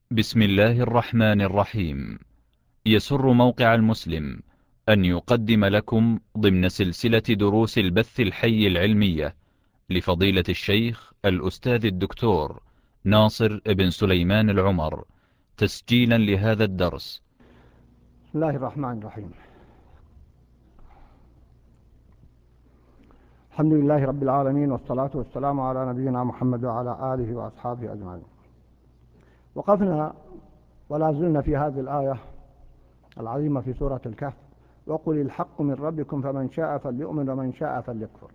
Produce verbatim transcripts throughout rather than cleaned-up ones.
بسم الله الرحمن الرحيم. يسر موقع المسلم أن يقدم لكم ضمن سلسلة دروس البث الحي العلمية لفضيلة الشيخ الأستاذ الدكتور ناصر بن سليمان العمر تسجيلا لهذا الدرس. بسم الله الرحمن الرحيم. الحمد لله رب العالمين، والصلاة والسلام على نبينا محمد وعلى آله وأصحابه أجمعين. وقفنا ولا زلنا في هذه الآية العظيمة في سورة الكهف: وقل الحق من ربكم فمن شاء فليؤمن ومن شاء فليكفر.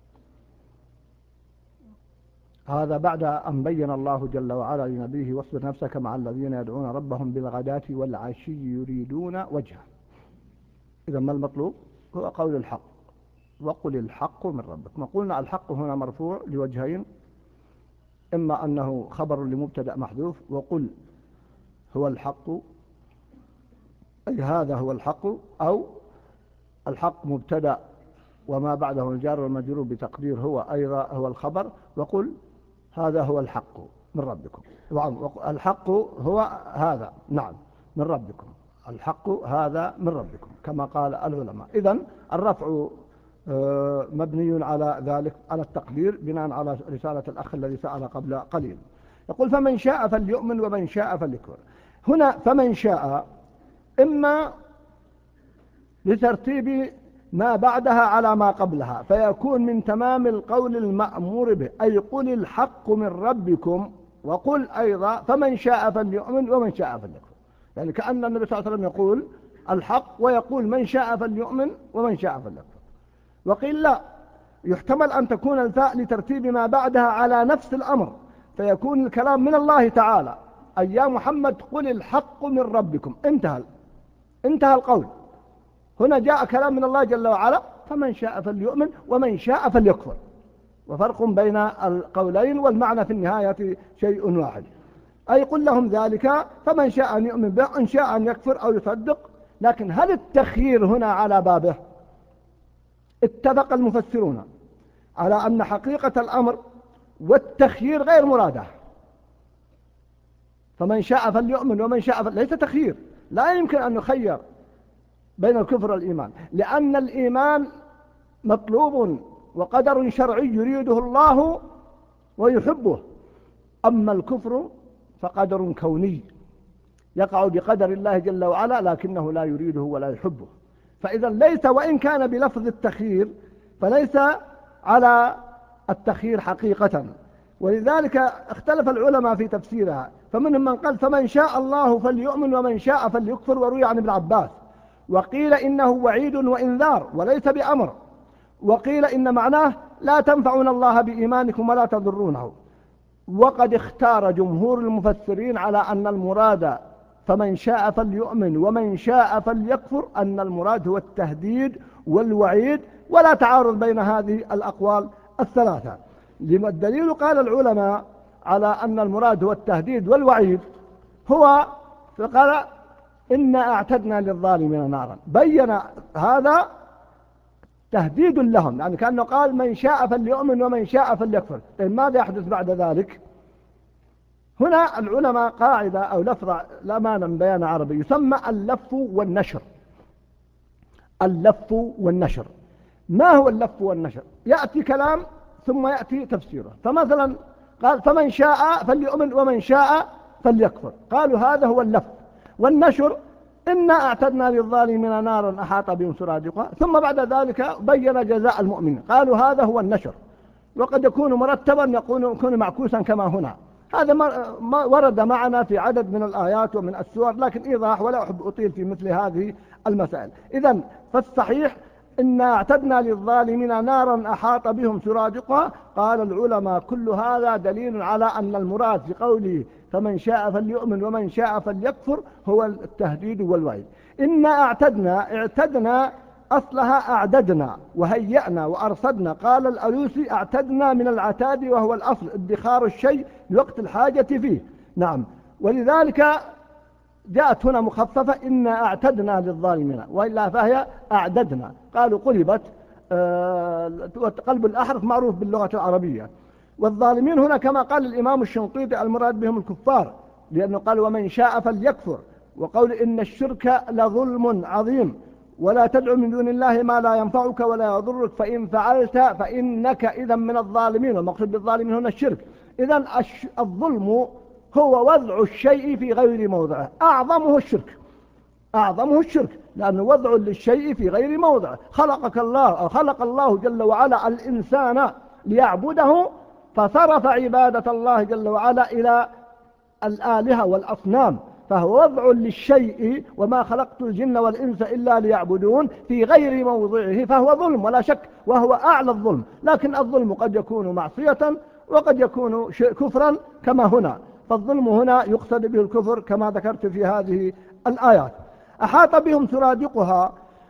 هذا بعد أن بين الله جل وعلا لنبيه: واصبر نفسك مع الذين يدعون ربهم بالغداة والعشي يريدون وجهه. إذا ما المطلوب؟ هو قول الحق: وقل الحق من ربكم. وقلنا الحق هنا مرفوع لوجهين: إما أنه خبر لمبتدأ محذوف، وقل هو الحق أي هذا هو الحق، أو الحق مبتدأ وما بعده الجار والمجرور بتقدير هو أيضا هو الخبر، وقل هذا هو الحق من ربكم. الحق هو هذا، نعم، من ربكم. الحق هذا من ربكم كما قال العلماء. إذن الرفع مبني على ذلك، على التقدير، بناء على رسالة الأخ الذي سأل قبل قليل. يقول: فمن شاء فليؤمن ومن شاء فليكفر. هنا فمن شاء إما لترتيب ما بعدها على ما قبلها، فيكون من تمام القول المأمور به، أي قل الحق من ربكم، وقل أيضا فمن شاء فليؤمن ومن شاء فليكفر. يعني كأن النبي صلى الله عليه وسلم يقول الحق ويقول من شاء فليؤمن ومن شاء فليكفر. وقيل لا، يحتمل أن تكون الفاء لترتيب ما بعدها على نفس الأمر، فيكون الكلام من الله تعالى: أي يا محمد قل الحق من ربكم. انتهى انتهى القول. هنا جاء كلام من الله جل وعلا: فمن شاء فليؤمن ومن شاء فليكفر. وفرق بين القولين، والمعنى في النهاية شيء واحد، أي قل لهم ذلك، فمن شاء أن يؤمن به، إن شاء أن يكفر أو يصدق. لكن هل التخيير هنا على بابه؟ اتفق المفسرون على أن حقيقة الأمر والتخيير غير مرادة. فمن شاء فليؤمن ومن شاء فل... ليس تخيير، لا يمكن أن نخير بين الكفر والإيمان، لأن الإيمان مطلوب وقدر شرعي يريده الله ويحبه، أما الكفر فقدر كوني يقع بقدر الله جل وعلا، لكنه لا يريده ولا يحبه. فإذا ليس، وإن كان بلفظ التخيير، فليس على التخيير حقيقة. ولذلك اختلف العلماء في تفسيرها، فمنهم من قال فمن شاء الله فليؤمن ومن شاء فليكفر، وروي عن ابن عباس. وقيل إنه وعيد وإنذار وليس بأمر. وقيل إن معناه لا تنفعون الله بإيمانكم ولا تضرونه. وقد اختار جمهور المفسرين على أن المراد فمن شاء فليؤمن ومن شاء فليكفر، أن المراد هو التهديد والوعيد، ولا تعارض بين هذه الأقوال الثلاثة. لما الدليل؟ قال العلماء على أن المراد هو التهديد والوعيد هو فقال: إنا أعتدنا للظالمين نارا. بين هذا تهديد لهم، يعني كأنه قال من شاء فليؤمن ومن شاء فليكفر. طيب ماذا يحدث بعد ذلك؟ هنا العلماء قاعدة أو لفظة لا مانع من بيان عربي يسمى اللف والنشر. اللف والنشر. ما هو اللف والنشر؟ يأتي كلام ثم يأتي تفسيره. فمثلا قال فمن شاء فليؤمن ومن شاء فليكفر، قالوا هذا هو اللف. والنشر: إنا أعتدنا للظالمين نارا أحاط بهم سرادقها، ثم بعد ذلك بين جزاء المؤمنين، قالوا هذا هو النشر. وقد يكون مرتبا، يكون معكوسا كما هنا. هذا ما ورد معنا في عدد من الآيات ومن السور، لكن إيضاح ولا أحب أطيل في مثل هذه المسائل. إذن فالصحيح: إنا اعتدنا للظالمين نارا أحاط بهم سرادقها. قال العلماء كل هذا دليل على أن المراد في قوله فمن شاء فليؤمن ومن شاء فليكفر هو التهديد والوعيد. إنا اعتدنا، اعتدنا أصلها أعددنا وهيأنا وأرصدنا. قال الألوسي: اعتدنا من العتاد، وهو الأصل ادخار الشيء لوقت الحاجة فيه. نعم، ولذلك جاءت هنا مخففة: إنا أعتدنا للظالمين، وإلا فهي أعددنا. قالوا قلبت، قلب الأحرف معروف باللغة العربية. والظالمين هنا كما قال الإمام الشنقيطي المراد بهم الكفار، لأنه قال ومن شاء فليكفر، وقول إن الشرك لظلم عظيم ولا تدعو من دون الله ما لا ينفعك ولا يضرك فإن فعلت فإنك إذا من الظالمين. والمقصود بالظالمين هنا الشرك. إذن الظلم هو وضع الشيء في غير موضعه، أعظمه الشرك، أعظمه الشرك، لأنه وضع للشيء في غير موضعه. خلقك الله خلق الله جل وعلا الإنسان ليعبده، فصرف عبادة الله جل وعلا إلى الآلهة والأصنام، فهو وضع للشيء وما خلقت الجن والإنس إلا ليعبدون في غير موضعه، فهو ظلم ولا شك، وهو أعلى الظلم. لكن الظلم قد يكون معصية وقد يكون كفرا كما هنا، فالظلم هنا يقصد به الكفر كما ذكرت في هذه الآيات. أحاط بهم سرادقها.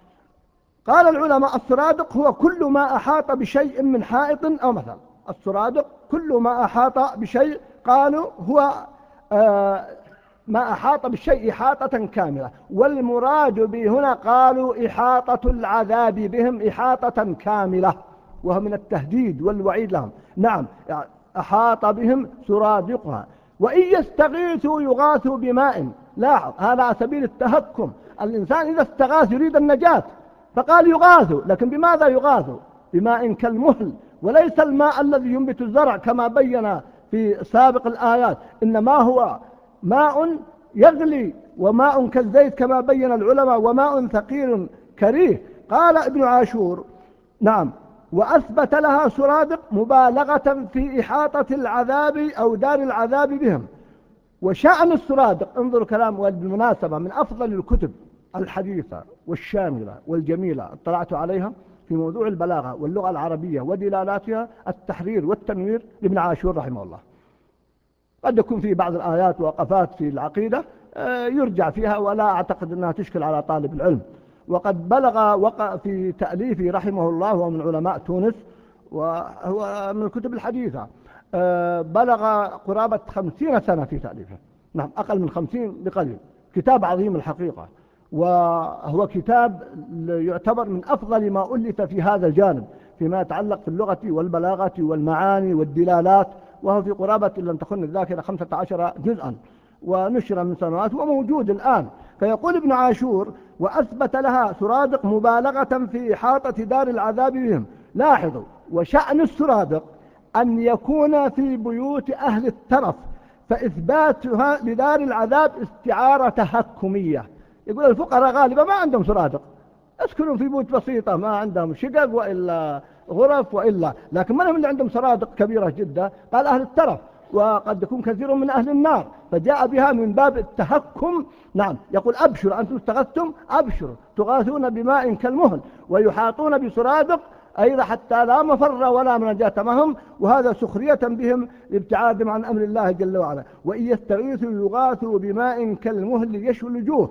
قال العلماء السرادق هو كل ما أحاط بشيء من حائط أو مثل. السرادق كل ما أحاط بشيء، قالوا هو آه ما أحاط بالشيء إحاطة كاملة، والمراد به هنا قالوا إحاطة العذاب بهم إحاطة كاملة، وهو من التهديد والوعيد لهم. نعم، أحاط بهم سرادقها. وإن يستغيثوا يغاثوا بماء. لاحظ، هذا على سبيل التهكم. الإنسان إذا استغاث يريد النجاة فقال يغاثوا، لكن بماذا يغاثوا؟ بماء كالمهل، وليس الماء الذي ينبت الزرع كما بين في سابق الآيات، إنما هو ماء يغلي وماء كالزيت كما بين العلماء، وماء ثقيل كريه. قال ابن عاشور نعم، وأثبت لها سرادق مبالغة في إحاطة العذاب أو دار العذاب بهم. وشأن السرادق، انظروا كلام، وبالمناسبة من أفضل الكتب الحديثة والشاملة والجميلة اطلعت عليها في موضوع البلاغة واللغة العربية ودلالاتها التحرير والتنوير لابن عاشور رحمه الله. قد يكون في بعض الآيات وقفات في العقيدة يرجع فيها، ولا أعتقد أنها تشكل على طالب العلم. وقد بلغ وقع في تأليفه رحمه الله، ومن علماء تونس، وهو من الكتب الحديثة، بلغ قرابة خمسين سنة في تأليفه. نعم، أقل من خمسين بقليل. كتاب عظيم الحقيقة، وهو كتاب يعتبر من أفضل ما ألف في هذا الجانب فيما يتعلق في اللغة والبلاغة والمعاني والدلالات، وهو في قرابة إن لم تخن الذاكرة خمسة عشر جزءا، ونشر من سنوات وموجود الآن. فيقول ابن عاشور وأثبت لها سرادق مبالغة في إحاطة دار العذاب بهم. لاحظوا، وشأن السرادق أن يكون في بيوت أهل الترف، فإثباتها لدار العذاب استعارة تهكمية. يقول الفقراء غالبا ما عندهم سرادق، اسكنوا في بيوت بسيطة، ما عندهم شقق وإلا غرف وإلا، لكن من هم اللي عندهم سرادق كبيرة جدا؟ قال أهل الترف، وقد يكون كثير من أهل النار، فجاء بها من باب التهكم. نعم، يقول أبشر أنتم استغثتم، أبشر تغاثون بماء كالمهل ويحاطون بسرادق، أيضا حتى لا مفر ولا منجاة معهم، وهذا سخرية بهم لابتعادهم عن أمر الله جل وعلا. وإن يستغيثوا يغاثوا بماء كالمهل يشوي الوجوه.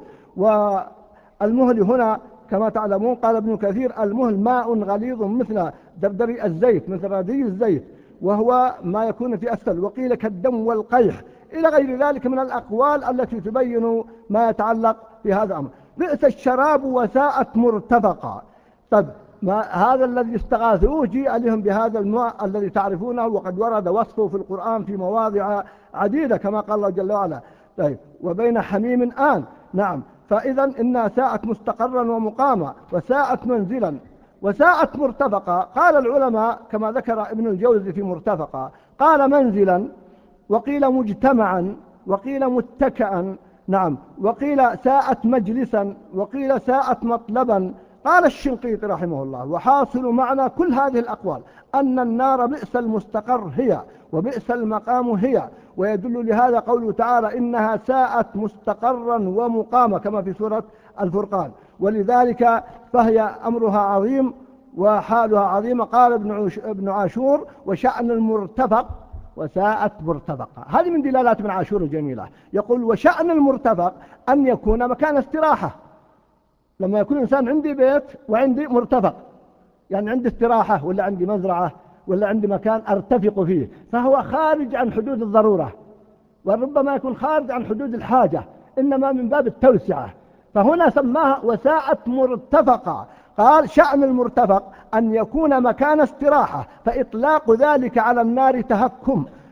والمهل هنا كما تعلمون قال ابن كثير المهل ماء غليظ مثل دردري الزيت، مثل ردي الزيت، وهو ما يكون في أسفل. وقيل كالدم والقيح، إلى غير ذلك من الأقوال التي تبين ما يتعلق في هذا الأمر. بئس الشراب وساءت مرتفقا. طب ما هذا الذي استغاثوه جيء لهم بهذا الماء الذي تعرفونه، وقد ورد وصفه في القرآن في مواضع عديدة كما قال الله جل وعلا. طيب، وبين حميم آن. نعم، فإذا إنها ساءت مستقرا ومقاما، وساءت منزلا، وساءت مرتفقا. قال العلماء كما ذكر ابن الجوزي في مرتفقا، قال منزلا، وقيل مجتمعا، وقيل متكئا. نعم، وقيل ساءت مجلسا، وقيل ساءت مطلبا. قال الشنقيطي رحمه الله وحاصل معنى كل هذه الأقوال أن النار بئس المستقر هي وبئس المقام هي، ويدل لهذا قوله تعالى إنها ساءت مستقرا ومقاما كما في سورة الفرقان. ولذلك فهي أمرها عظيم وحالها عظيمة. قال ابن عاشور وشأن المرتفق وساءت مرتفقة. هذه من دلالات ابن عاشور الجميلة. يقول وشأن المرتفق أن يكون مكان استراحة. لما يكون الإنسان عندي بيت وعندي مرتفق، يعني عندي استراحة ولا عندي مزرعة ولا عندي مكان أرتفق فيه، فهو خارج عن حدود الضرورة، وربما يكون خارج عن حدود الحاجة، إنما من باب التوسعة. فهنا سماها وساءت مرتفقة. قال شأن المرتفق أن يكون مكان استراحة، فإطلاق ذلك على النار تهكم،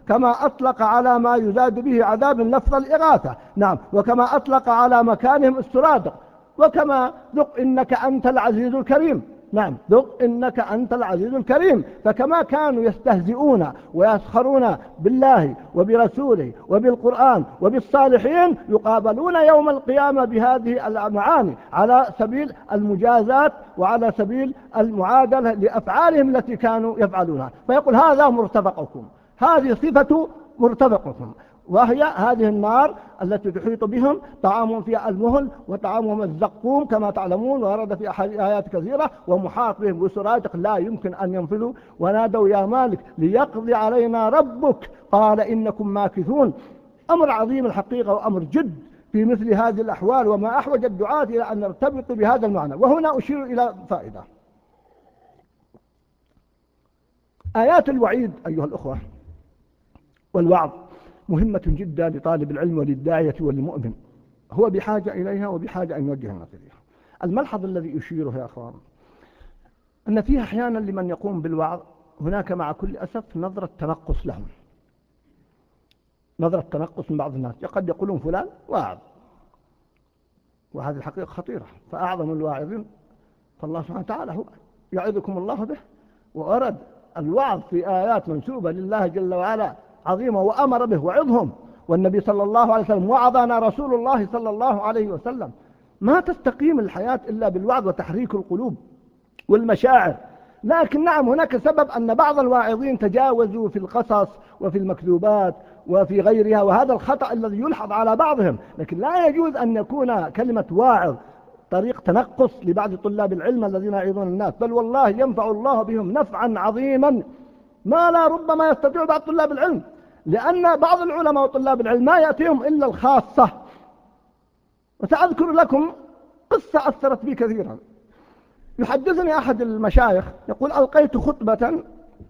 كما أطلق على ما يزاد به عذاب لفظ الإغاثة، نعم، وكما أطلق على مكانهم السرادق، وكما ذق إنك أنت العزيز الكريم، نعم، ذق إنك أنت العزيز الكريم. فكما كانوا يستهزئون ويسخرون بالله وبرسوله وبالقرآن وبالصالحين، يقابلون يوم القيامة بهذه المعاني على سبيل المجازات وعلى سبيل المعادلة لأفعالهم التي كانوا يفعلونها. فيقول هذا مرتفقكم، هذه صفة مرتفقكم، وهي هذه النار التي تحيط بهم، طعامهم فيها المهل وطعامهم الزقوم كما تعلمون، ورد في آيات كثيرة، ومحاط بهم بسرادق لا يمكن أن ينفذوا. ونادوا يا مالك ليقضي علينا ربك قال إنكم ماكثون. أمر عظيم الحقيقة، وأمر جد في مثل هذه الأحوال، وما أحوج الدعاة إلى أن نرتبط بهذا المعنى. وهنا أشير إلى فائدة. آيات الوعيد أيها الأخوة والوعظ مهمة جدا لطالب العلم وللداعية وللمؤمن، هو بحاجة إليها وبحاجة أن يوجه الناس إليها. الملحظ الذي يشيره يا أخوان أن فيها أحيانا لمن يقوم بالوعظ هناك مع كل أسف نظرة تنقص لهم، نظرة تنقص من بعض الناس. قد يقولون فلان واعظ، وهذه الحقيقة خطيرة، فأعظم الواعظين فالله سبحانه وتعالى هو يعظكم الله به، وأرد الوعظ في آيات منسوبة لله جل وعلا عظيمة وأمر به وعظهم. والنبي صلى الله عليه وسلم وعظنا رسول الله صلى الله عليه وسلم. ما تستقيم الحياة إلا بالوعظ وتحريك القلوب والمشاعر. لكن نعم هناك سبب أن بعض الواعظين تجاوزوا في القصص وفي المكذوبات وفي غيرها، وهذا الخطأ الذي يلحظ على بعضهم. لكن لا يجوز أن يكون كلمة واعظ طريق تنقص لبعض طلاب العلم الذين يعظون الناس، بل والله ينفع الله بهم نفعا عظيما ما لا ربما يستطيع بعض طلاب العلم، لأن بعض العلماء وطلاب العلم ما يأتيهم إلا الخاصة. وسأذكر لكم قصة أثرت بي كثيرا. يحدثني أحد المشايخ يقول ألقيت خطبة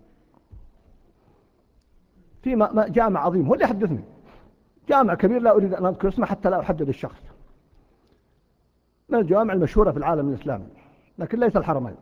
في جامع عظيم، هو اللي يحدثني، جامع كبير لا أريد أن أذكر اسمه حتى لا أحدد الشخص، من الجوامع المشهورة في العالم الإسلامي لكن ليس الحرمين.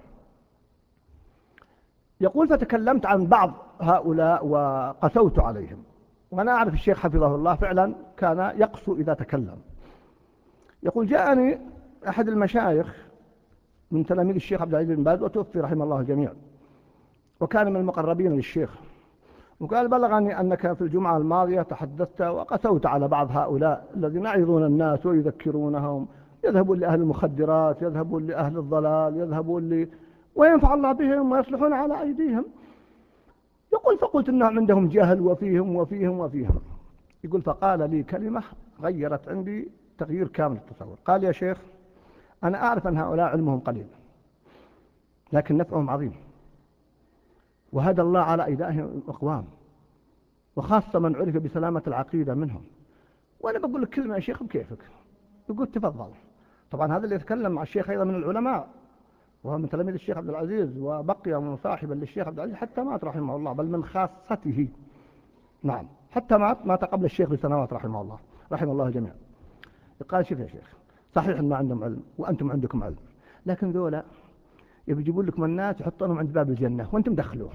يقول فتكلمت عن بعض هؤلاء وقسوت عليهم، وأنا أعرف الشيخ حفظه الله فعلا كان يقسو إذا تكلم. يقول جاءني أحد المشايخ من تلاميذ الشيخ عبد العزيز بن باز وتوفي رحمه الله الجميع، وكان من المقربين للشيخ، وقال بلغني أنك في الجمعة الماضية تحدثت وقسوت على بعض هؤلاء الذين يعظون الناس ويذكرونهم، يذهبون لأهل المخدرات، يذهبون لأهل الضلال، يذهبون ل... وينفع الله بهم ويصلحون على أيديهم. يقول فقلت أنهم عندهم جهل وفيهم وفيهم وفيهم. يقول فقال لي كلمة غيرت عندي تغيير كامل التصور. قال يا شيخ أنا أعرف أن هؤلاء علمهم قليل لكن نفعهم عظيم، وهدى الله على أيديهم أقوام، وخاصة من عرف بسلامة العقيدة منهم. وأنا بقول لك كلمة يا شيخ بكيفك. يقول تفضل. طبعا هذا اللي يتكلم مع الشيخ أيضا من العلماء، وهو من تلاميذ الشيخ عبد العزيز، وبقي مصاحبا للشيخ عبد العزيز حتى مات رحمه الله، بل من خاصته، نعم، حتى مات مات قبل الشيخ بسنوات رحمه الله، رحمه الله جميعا. قال شوف يا شيخ صحيح ما عندهم علم وأنتم عندكم علم، لكن ذولا يبي يجيبون لكم الناس يحطونهم عند باب الجنة وأنتم دخلوهم.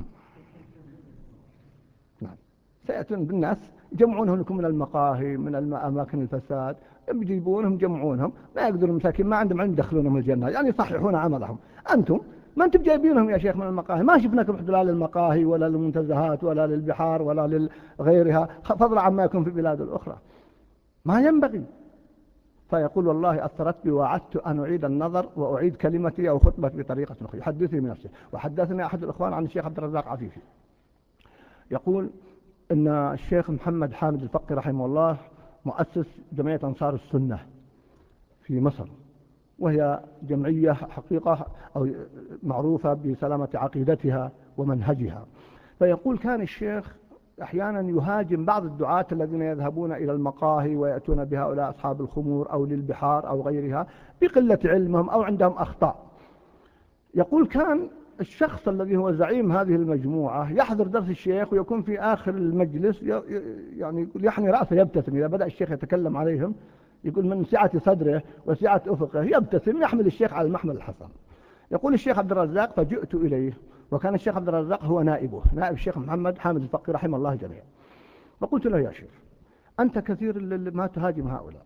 نعم، سيأتون بالناس يجمعونهم لكم من المقاهي من أماكن الفساد، يجيبونهم يجمعونهم، ما يقدرون المساكين ما عندهم علم يدخلونهم الجنة، يعني يصححون عملهم. أنتم ما أنتم جايبينهم يا شيخ من المقاهي، ما شفناكم لا للمقاهي ولا للمنتزهات ولا للبحار ولا لغيرها، فضلا عما يكون في البلاد الأخرى، ما ينبغي. فيقول والله أثرت بي وعدت أن أعيد النظر وأعيد كلمتي أو خطبتي بطريقة أخرى. يحدثني من نفسه. وحدثني أحد الإخوان عن الشيخ عبد الرزاق عفيفي يقول إن الشيخ محمد حامد الفقي رحمه الله مؤسس جمعية أنصار السنة في مصر، وهي جمعية حقيقة أو معروفة بسلامة عقيدتها ومنهجها. فيقول كان الشيخ أحيانا يهاجم بعض الدعاة الذين يذهبون إلى المقاهي ويأتون بهؤلاء أصحاب الخمور أو للبحار أو غيرها بقلة علمهم أو عندهم أخطاء. يقول كان الشخص الذي هو زعيم هذه المجموعة يحضر درس الشيخ ويكون في آخر المجلس يعني يقول يحني رأسه يبتسم إذا بدأ الشيخ يتكلم عليهم، يقول من سعة صدره وسعة أفقه يبتسم يحمل الشيخ على المحمل الحسن. يقول الشيخ عبد الرزاق فجئت إليه، وكان الشيخ عبد الرزاق هو نائبه، نائب الشيخ محمد حامد الفقي رحمه الله جميعا. فقلت له يا شيخ أنت كثير ما تهاجم هؤلاء.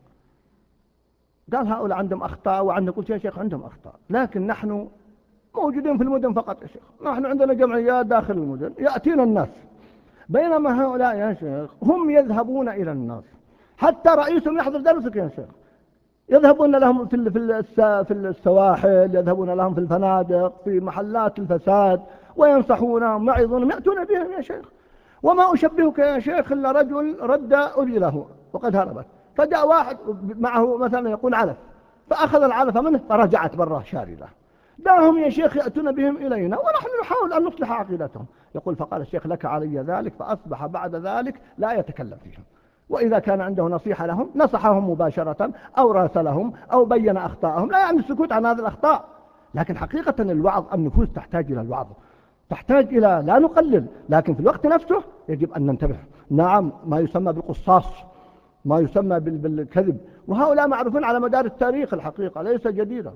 قال هؤلاء عندهم أخطاء وعندنا. قلت يا شيخ عندهم أخطاء، لكن نحن موجودين في المدن فقط يا شيخ، نحن عندنا جمعيات داخل المدن يأتينا الناس، بينما هؤلاء يا شيخ هم يذهبون إلى الناس، حتى رئيسهم يحضر درسك يا شيخ، يذهبون لهم في في السواحل، يذهبون لهم في الفنادق، في محلات الفساد، وينصحونهم ويعظونهم، يأتون بهم يا شيخ. وما أشبهك يا شيخ إلا رجل رد أذيله وقد هربت، فجاء واحد معه مثلا يقول علف، فأخذ العلف منه فرجعت براه شاردة. دعهم يا شيخ يأتون بهم إلينا ونحن نحاول أن نصلح عقيدتهم. يقول فقال الشيخ لك علي ذلك، فأصبح بعد ذلك لا يتكلم فيهم، وإذا كان عنده نصيحة لهم نصحهم مباشرة أو راسلهم أو بين أخطاءهم، لا يعني السكوت عن هذه الأخطاء. لكن حقيقة الوعظ، النفوس تحتاج إلى الوعظ، تحتاج إلى، لا نقلل، لكن في الوقت نفسه يجب أن ننتبه. نعم ما يسمى بالقصاص، ما يسمى بالكذب، وهؤلاء معروفون على مدار التاريخ الحقيقة، ليس جديدا،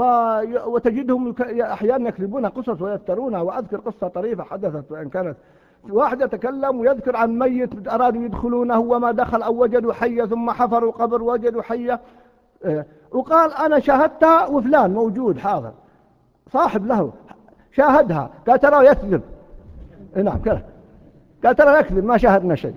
وتجدهم أحيانا يكذبون قصص ويفترونها. وأذكر قصة طريفة حدثت، وإن كانت واحد يتكلم ويذكر عن ميت أرادوا يدخلونه وما دخل أو وجدوا حية، ثم حفروا قبر وجدوا حية، وقال أنا شاهدتها وفلان موجود حاضر، صاحب له شاهدها، قال ترى يكذب. نعم كذا، قال ترى يكذب ما شاهدنا شيء.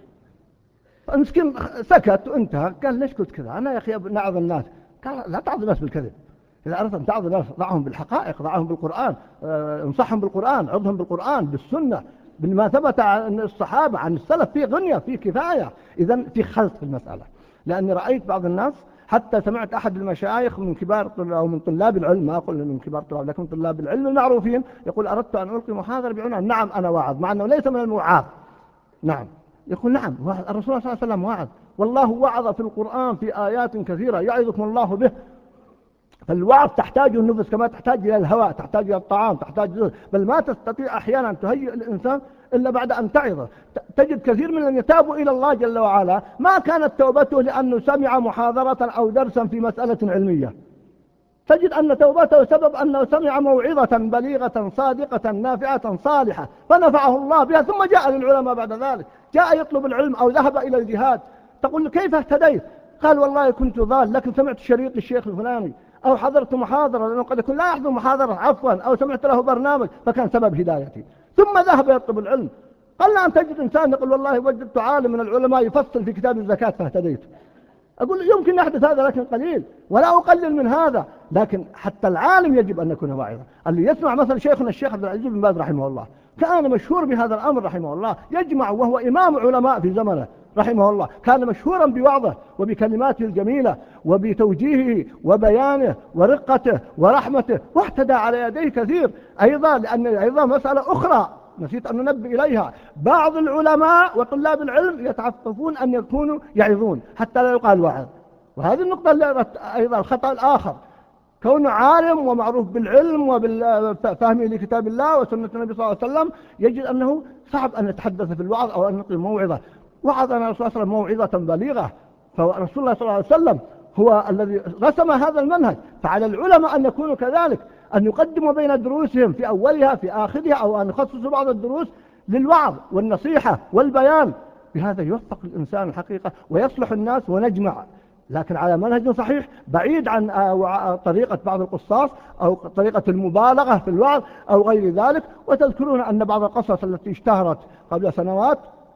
المسكين سكت وانتهى. قال ليش قلت كذا؟ أنا يا أخي نعظ الناس. قال لا تعظ الناس بالكذب، إذا أردت أن تعظ الناس ضعهم بالحقائق، ضعهم بالقرآن، انصحهم بالقرآن، عظهم بالقرآن بالسنة، بما ثبت عن الصحابة عن السلف، في غنية في كفاية. إذن في خلط في المسألة، لأني رأيت بعض الناس، حتى سمعت أحد المشايخ من كبار أو من طلاب العلم، ما أقول من كبار طلاب لكن طلاب العلم المعروفين، يقول أردت أن ألقي محاضرة بعنوان نعم أنا واعظ، مع أنه ليس من الموعاظ. نعم يقول نعم الرسول صلى الله عليه وسلم واعظ، والله وعظ في القرآن في آيات كثيرة يعظكم الله به. فالوعظ تحتاج النفس كما تحتاج إلى الهواء، تحتاج إلى الطعام، تحتاج إلى، بل ما تستطيع أحيانا أن تهيئ الإنسان إلا بعد أن تعظه. تجد كثير من الذين يتابوا إلى الله جل وعلا ما كانت توبته لأنه سمع محاضرة أو درسا في مسألة علمية، تجد أن توبته سبب أنه سمع موعظة بليغة صادقة نافعة صالحة فنفعه الله بها، ثم جاء للعلماء بعد ذلك، جاء يطلب العلم أو ذهب إلى الجهاد. تقول كيف اهتديت؟ قال والله كنت ضال، لكن سمعت شريط الشيخ الفلاني أو حضرت محاضرة، لأنه قد يكون لا يحضر محاضرة عفوا، أو سمعت له برنامج فكان سبب هدايتي، ثم ذهب يطلب العلم. قال أن تجد إنسان يقول والله وجدت عالم من العلماء يفصل في كتاب الزكاة فاهتديت. أقول يمكن يحدث هذا لكن قليل، ولا أقلل من هذا، لكن حتى العالم يجب أن يكون واعظا. اللي يسمع مثلا شيخنا الشيخ عبد العزيز بن باز رحمه الله كان مشهور بهذا الأمر رحمه الله، يجمع وهو إمام علماء في زمنه رحمه الله، كان مشهورا بوعظه وبكلماته الجميلة وبتوجيهه وبيانه ورقته ورحمته، واحتدى على يديه كثير. أيضا لأن أيضا مسألة أخرى نسيت أن ننبه إليها، بعض العلماء وطلاب العلم يتعففون أن يكونوا يعظون حتى لا يقال وعظ، وهذه النقطة أيضا الخطأ الآخر، كونه عالم ومعروف بالعلم وبالفهم لكتاب الله وسنة النبي صلى الله عليه وسلم، يجد أنه صعب أن يتحدث في الوعظ أو أن يلقي موعظة. وعظنا الرسول صلى الله عليه وسلم موعظة بليغة، فرسول الله صلى الله عليه وسلم هو الذي رسم هذا المنهج، فعلى العلماء أن يكونوا كذلك، أن يقدموا بين دروسهم في أولها في آخرها، أو أن يخصصوا بعض الدروس للوعظ والنصيحة والبيان. بهذا يوفق الإنسان الحقيقة ويصلح الناس ونجمع، لكن على منهج صحيح بعيد عن طريقة بعض القصاص أو طريقة المبالغة في الوعظ أو غير ذلك. وتذكرون أن بعض القصص التي اشتهرت قبل سنوات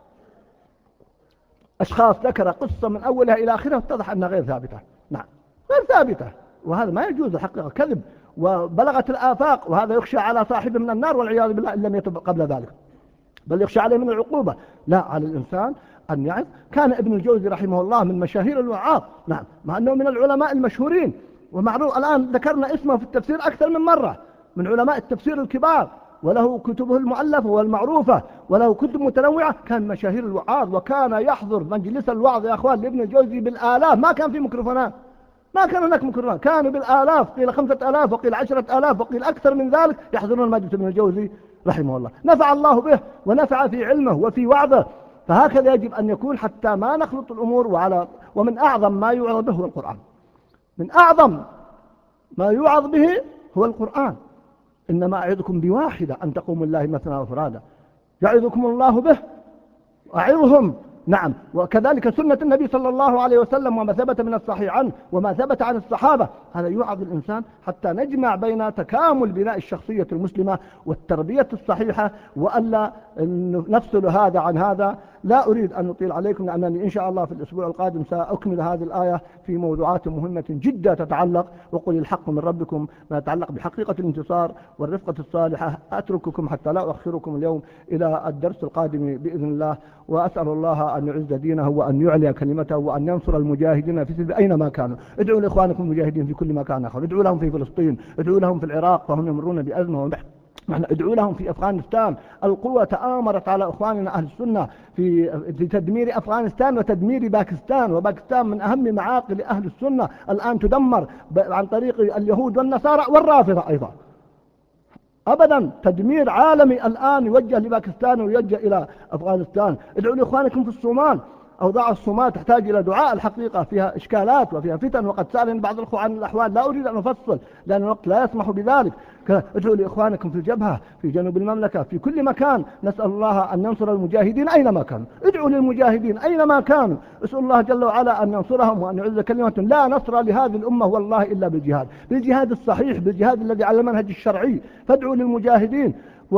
أشخاص ذكر قصة من أولها إلى آخرها واتضح أنها غير ثابتة. نعم غير ثابتة، وهذا ما يجوز الحقيقة، كذب وبلغت الآفاق، وهذا يخشى على صاحبه من النار والعياذ بالله إن لم يتب قبل ذلك، بل يخشى عليه من العقوبة. لا، على الإنسان أن يعظ. كان ابن الجوزي رحمه الله من مشاهير الوعاظ، نعم، مع أنه من العلماء المشهورين ومعروف، الآن ذكرنا اسمه في التفسير أكثر من مرة، من علماء التفسير الكبار، وله كتبه المؤلفة والمعروفة، وله كتب متنوعة، كان مشاهير الوعاظ، وكان يحضر مجلس الوعظ يا أخوان لابن الجوزي بالآلاف، ما كان في ميكروفونات، ما كان هناك ميكروفونات، كانوا بالآلاف، قيل خمسة آلاف وقيل عشرة آلاف وقيل أكثر من ذلك يحضرون مجلس ابن الجوزي رحمه الله. نفع الله به ونفع في علمه وفي وعظه. فهكذا يجب أن يكون حتى ما نخلط الأمور. وعلى ومن أعظم ما يوعظ به هو القرآن، من أعظم ما يوعظ به هو القرآن. إنما أعظكم بواحدة أن تقوموا الله مثنى وفرادى، يعظكم الله به أعظهم. نعم، وكذلك سنة النبي صلى الله عليه وسلم وما ثبت من الصحيح عنه وما ثبت عن الصحابة، هذا يوعظ الإنسان حتى نجمع بين تكامل بناء الشخصية المسلمة والتربية الصحيحة، وألا نفصل هذا عن هذا. لا أريد أن أطيل عليكم، لأنني إن شاء الله في الأسبوع القادم سأكمل هذه الآية في موضوعات مهمة جدا تتعلق، وقل الحق من ربكم، ما يتعلق بحقيقة الانتصار والرفقة الصالحة. أترككم حتى لا أؤخركم اليوم إلى الدرس القادم بإذن الله، وأسأل الله أن يعز دينه وأن يعلي كلمته وأن ينصر المجاهدين في سبيل أينما كانوا. ادعوا لإخوانكم المجاهدين في كل مكان آخر، ادعوا لهم في فلسطين، ادعوا لهم في العراق فهم يمرون بأزمة وبحث، نحن ادعو لهم في أفغانستان. القوة تآمرت على إخواننا أهل السنة في في تدمير أفغانستان وتدمير باكستان، وباكستان من أهم معاقل أهل السنة الآن تدمر عن طريق اليهود والنصارى والرافضة أيضا. أبدا تدمير عالمي الآن يوجه لباكستان ويوجه إلى أفغانستان. ادعوا لإخوانكم في الصومال، أوضاع الصومال تحتاج إلى دعاء، الحقيقة فيها إشكالات وفيها فتن، وقد سألني بعض الأخوة عن الأحوال، لا أريد أن أفصل لأن الوقت لا يسمح بذلك. ادعوا لإخوانكم في الجبهة في جنوب المملكة في كل مكان، نسأل الله أن ينصر المجاهدين أينما كانوا. ادعوا للمجاهدين أينما كانوا، اسأل الله جل وعلا أن ينصرهم وأن يعز كلمتهم. لا نصر لهذه الأمة والله إلا بالجهاد، بالجهاد الصحيح، بالجهاد الذي على المنهج الشرعي. فادعوا للمجاهدين،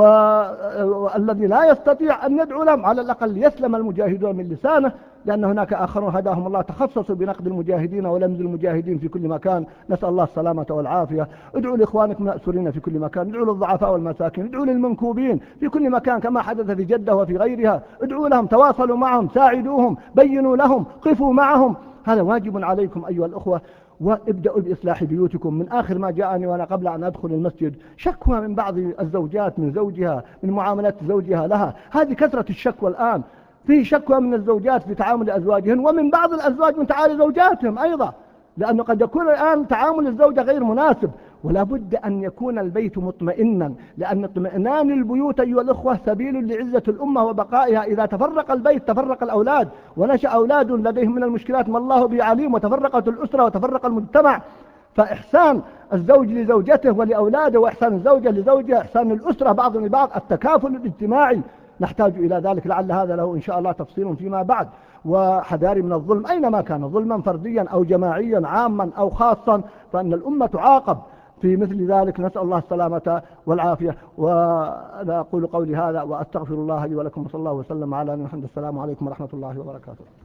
والذي لا يستطيع أن يدعو لهم على الأقل يسلم المجاهدون من لسانه، لأن هناك آخرون هداهم الله تخصصوا بنقد المجاهدين ولمز المجاهدين في كل مكان، نسأل الله السلامة والعافية. ادعوا لإخوانكم المأسورين في كل مكان، ادعوا للضعفاء والمساكين، ادعوا للمنكوبين في كل مكان كما حدث في جدة وفي غيرها، ادعوا لهم، تواصلوا معهم، ساعدوهم، بينوا لهم، قفوا معهم. هذا واجب عليكم أيها الأخوة. وابدأوا بإصلاح بيوتكم. من آخر ما جاءني وأنا قبل أن أدخل المسجد شكوى من بعض الزوجات من زوجها، من معاملات زوجها لها. هذه كثرة الشكوى الآن، في شكوى من الزوجات في تعامل أزواجهن، ومن بعض الأزواج من تعامل زوجاتهم أيضا، لأنه قد يكون الآن تعامل الزوجة غير مناسب. ولا بد أن يكون البيت مطمئنا، لأن اطمئنان البيوت أيها الأخوة سبيل لعزة الأمة وبقائها. إذا تفرق البيت تفرق الأولاد، ونشأ أولاد لديهم من المشكلات ما الله به عليم، وتفرقت الأسرة وتفرق المجتمع. فإحسان الزوج لزوجته ولأولاده، وإحسان الزوجة لزوجها، إحسان الأسرة بعض لبعض، التكافل الاجتماعي، نحتاج إلى ذلك. لعل هذا له إن شاء الله تفصيل فيما بعد. وحذاري من الظلم أينما كان، ظلما فرديا أو جماعيا عاما أو خاصا، فإن الأمة تعاقب في مثل ذلك. نسأل الله السلامة والعافية. وأنا أقول قولي هذا وأستغفر الله لي ولكم، وصلى الله وسلم على محمد. السلام عليكم ورحمة الله وبركاته.